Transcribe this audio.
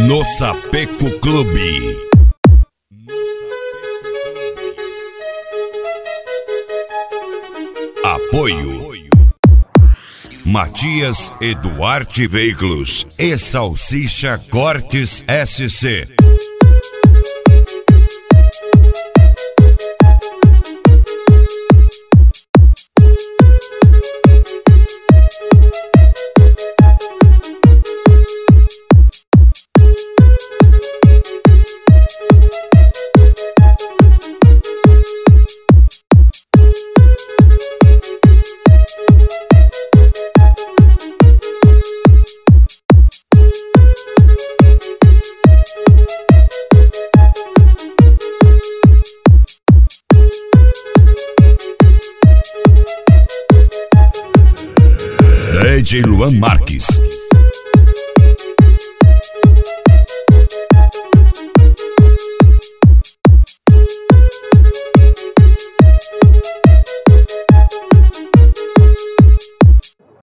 no Sapeco Clube. Apoio Matias e Duarte Veículos e Salsicha Cortes SC. DJ Luan Marques.